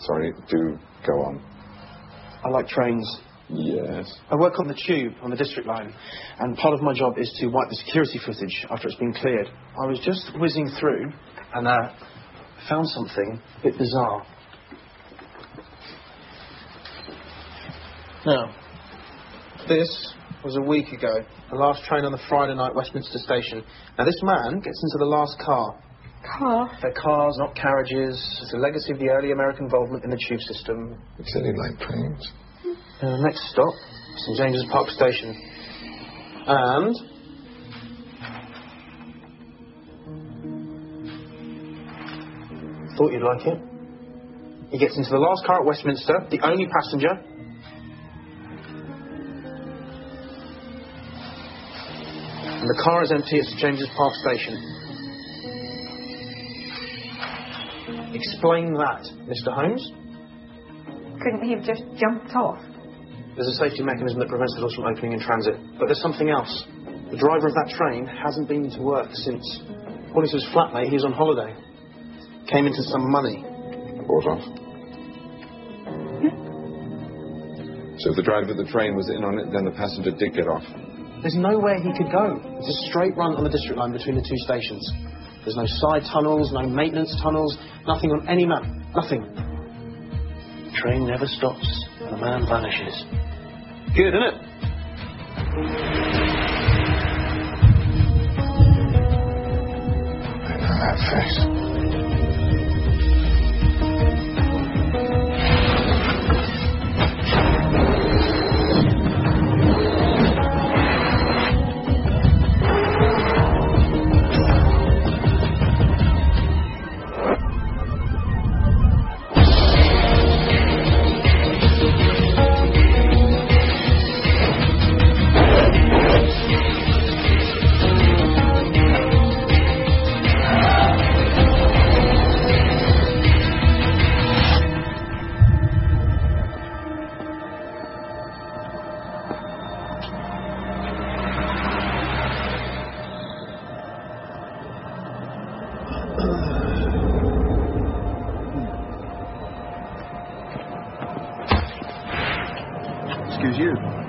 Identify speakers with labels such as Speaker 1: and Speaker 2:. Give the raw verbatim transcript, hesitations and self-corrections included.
Speaker 1: Sorry, do go on.
Speaker 2: I like trains.
Speaker 1: Yes.
Speaker 2: I work on the tube, on the district line, and part of my job is to wipe the security footage after it's been cleared. I was just whizzing through and uh, found something a bit bizarre. Now, this was a week ago, the last train on the Friday night Westminster station. Now, this man gets into the last car.
Speaker 3: Car?
Speaker 2: They're cars, not carriages. It's a legacy of the early American involvement in the tube system.
Speaker 1: You said he liked trains.
Speaker 2: Uh, next stop, St James's Park Station. And... thought you'd like it. He gets into the last car at Westminster, the only passenger. And the car is empty at St James's Park Station. Explain that, Mister Holmes.
Speaker 3: Couldn't he have just jumped off?
Speaker 2: There's a safety mechanism that prevents the doors from opening in transit. But there's something else. The driver of that train hasn't been to work since, according to his flatmate, he was on holiday. Came into some money.
Speaker 1: Bought off.
Speaker 3: Yeah.
Speaker 1: So if the driver of the train was in on it, then the passenger did get off.
Speaker 2: There's nowhere he could go. It's a straight run on the district line between the two stations. There's no side tunnels, no maintenance tunnels, nothing on any map. Nothing. The train never stops, and the man vanishes. Good, isn't it?
Speaker 1: I know that face.
Speaker 2: Excuse you.